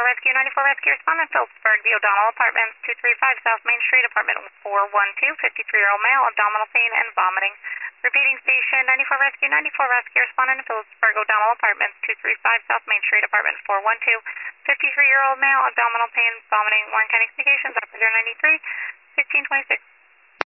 Rescue, 94 Rescue respondent, Phillipsburg, the O'Donnell Apartments, 235 South Main Street, apartment 412, 53-year-old male of abdominal pain and vomiting. Repeating station, 94 Rescue, 94 Rescue respondent, Phillipsburg, O'Donnell Apartments, 235 South Main Street, apartment 412, 53-year-old male, abdominal pain, vomiting, Warren County Communications, operator 93, 1626.